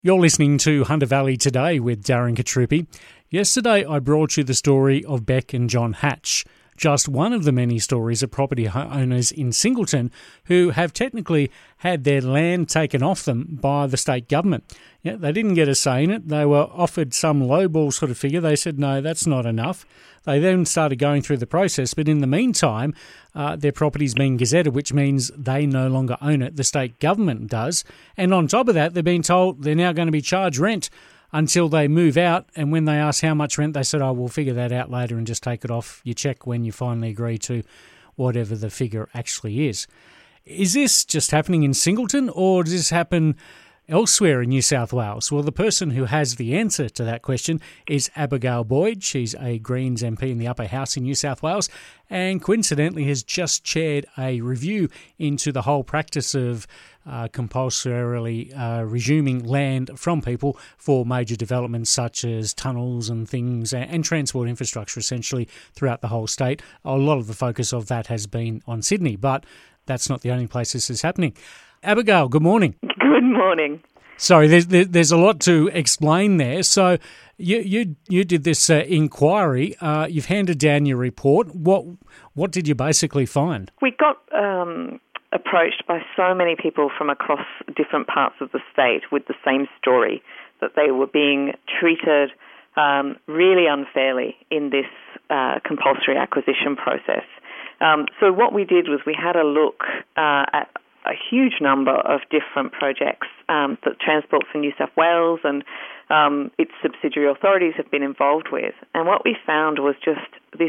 You're listening to Hunter Valley Today with Darren Katrupi. Yesterday I brought you the story of Beck and John Hatch, just one of the many stories of property owners in Singleton who have technically had their land taken off them by the state government. Yeah, they didn't get a say in it. They were offered some lowball sort of figure. They said, no, that's not enough. They then started going through the process, but in the meantime, their property's been gazetted, which means they no longer own it. The state government does. And on top of that, they're being told they're now going to be charged rent until they move out. And when they ask how much rent, they said, we'll figure that out later and just take it off your check when you finally agree to whatever the figure actually is. Is this just happening in Singleton, or does this happen elsewhere in New South Wales? Well, the person who has the answer to that question is Abigail Boyd. She's a Greens MP in the Upper House in New South Wales and coincidentally has just chaired a review into the whole practice of compulsorily resuming land from people for major developments such as tunnels and things and transport infrastructure essentially throughout the whole state. A lot of the focus of that has been on Sydney, but that's not the only place this is happening. Abigail, good morning. Good morning. Sorry, there's a lot to explain there. So you did this inquiry. You've handed down your report. What did you basically find? We got approached by so many people from across different parts of the state with the same story, that they were being treated really unfairly in this compulsory acquisition process. So what we did was we had a look at a huge number of different projects that Transport for New South Wales and its subsidiary authorities have been involved with. And what we found was just this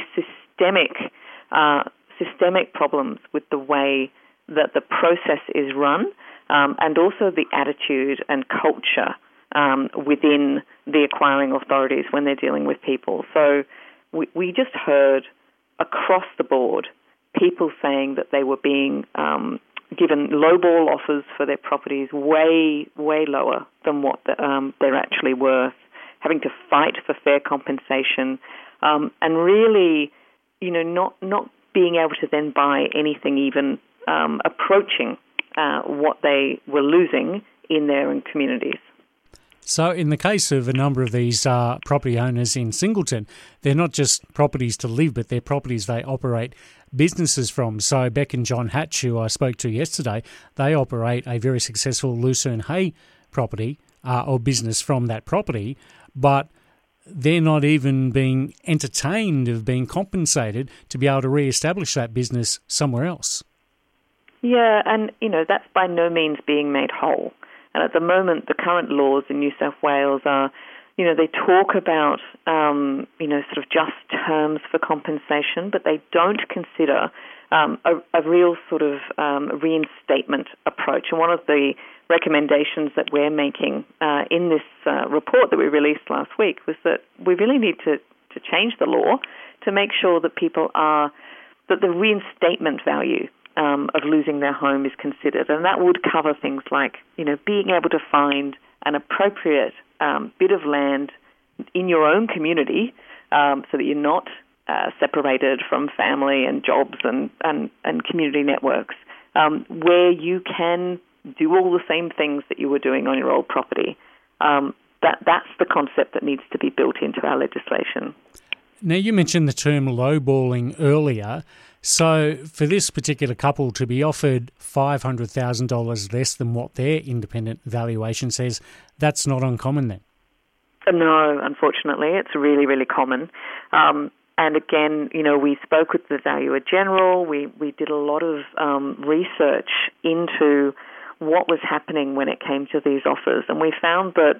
systemic problems with the way that the process is run and also the attitude and culture within the acquiring authorities when they're dealing with people. So we just heard across the board people saying that they were being given lowball offers for their properties way lower than what they're actually worth, having to fight for fair compensation, and really, not being able to then buy anything even approaching what they were losing in their own communities. So in the case of a number of these property owners in Singleton, they're not just properties to live, but they're properties they operate businesses from. So Beck and John Hatch, who I spoke to yesterday, they operate a very successful Lucerne Hay property or business from that property, but they're not even being entertained of being compensated to be able to re-establish that business somewhere else. Yeah, and that's by no means being made whole. And at the moment, the current laws in New South Wales are, they talk about, sort of just terms for compensation, but they don't consider a real sort of reinstatement approach. And one of the recommendations that we're making in this report that we released last week was that we really need to change the law to make sure that that the reinstatement value of losing their home is considered. And that would cover things like, being able to find an appropriate bit of land in your own community so that you're not separated from family and jobs and community networks, where you can do all the same things that you were doing on your old property. That's the concept that needs to be built into our legislation. Now, you mentioned the term lowballing earlier. So for this particular couple to be offered $500,000 less than what their independent valuation says, that's not uncommon then? No, unfortunately. It's really, really common. And again, we spoke with the Valuer General. We did a lot of research into what was happening when it came to these offers. And we found that,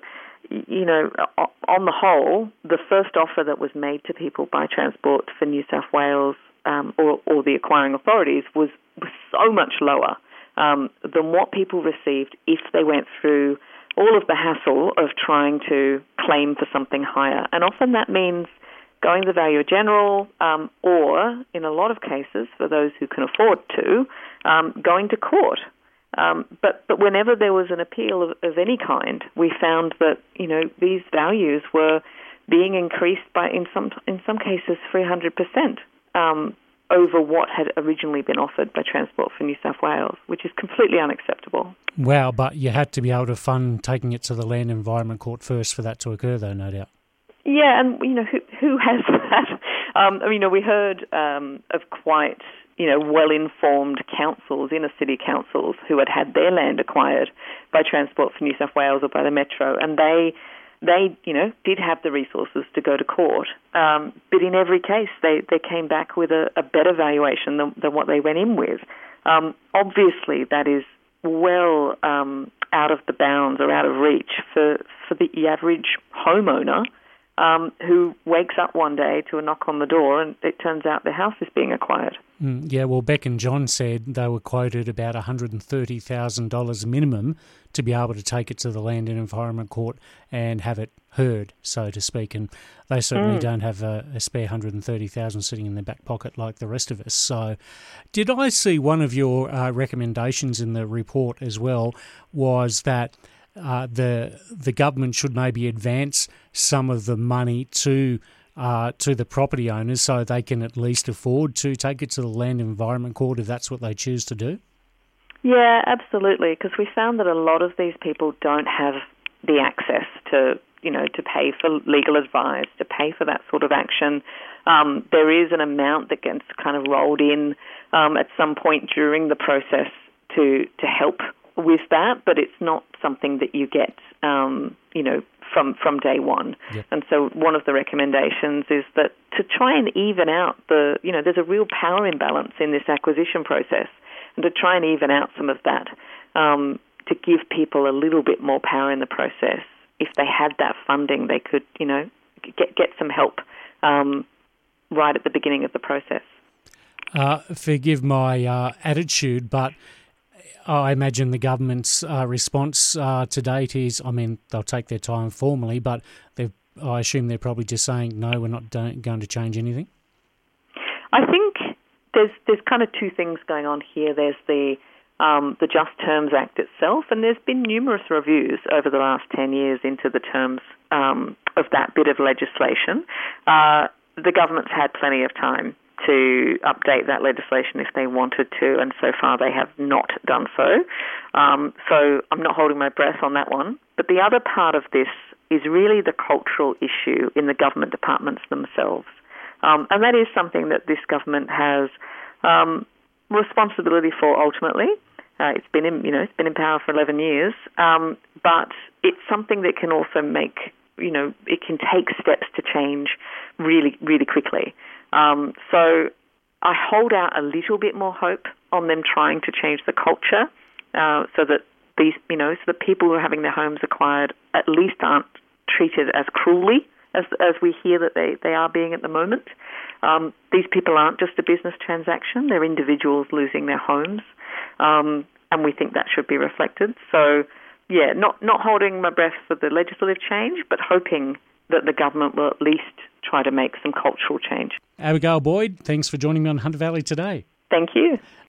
on the whole, the first offer that was made to people by Transport for New South Wales or the acquiring authorities was so much lower than what people received if they went through all of the hassle of trying to claim for something higher. And often that means going to the Valuer General or, in a lot of cases, for those who can afford to, going to court. But whenever there was an appeal of any kind, we found that, these values were being increased by, in some cases, 300%. over what had originally been offered by Transport for New South Wales, which is completely unacceptable. Wow, but you had to be able to fund taking it to the Land Environment Court first for that to occur, though, no doubt. Yeah, and who has that? We heard of quite well-informed councils, inner city councils, who had their land acquired by Transport for New South Wales or by the Metro, and they did have the resources to go to court. But in every case, they came back with a better valuation than what they went in with. Obviously, that is well out of the bounds or out of reach for the average homeowner who wakes up one day to a knock on the door and it turns out the house is being acquired. Yeah, well, Beck and John said they were quoted about $130,000 minimum to be able to take it to the Land and Environment Court and have it heard, so to speak. And they certainly don't have a spare $130,000 sitting in their back pocket like the rest of us. So did I see one of your recommendations in the report as well was that the government should maybe advance some of the money to the property owners so they can at least afford to take it to the Land Environment Court if that's what they choose to do? Yeah, absolutely, because we found that a lot of these people don't have the access to pay for legal advice, to pay for that sort of action. There is an amount that gets kind of rolled in at some point during the process to help with that, but it's not something that you get, from day one. Yep. And so one of the recommendations is that to try and even out there's a real power imbalance in this acquisition process, and to try and even out some of that, to give people a little bit more power in the process. If they had that funding, they could, get some help right at the beginning of the process. Forgive my attitude, but I imagine the government's response to date is, they'll take their time formally, but I assume they're probably just saying, no, we're not going to change anything. I think there's kind of two things going on here. There's the Just Terms Act itself, and there's been numerous reviews over the last 10 years into the terms of that bit of legislation. The government's had plenty of time to update that legislation if they wanted to, and so far they have not done so. So I'm not holding my breath on that one. But the other part of this is really the cultural issue in the government departments themselves. And that is something that this government has responsibility for ultimately. It's been in power for 11 years, but it's something that can also make, it can take steps to change really, really quickly. So I hold out a little bit more hope on them trying to change the culture, so that these, so the people who are having their homes acquired at least aren't treated as cruelly as we hear that they are being at the moment. These people aren't just a business transaction; they're individuals losing their homes, and we think that should be reflected. So, yeah, not holding my breath for the legislative change, but hoping that the government will at least try to make some cultural change. Abigail Boyd, thanks for joining me on Hunter Valley today. Thank you.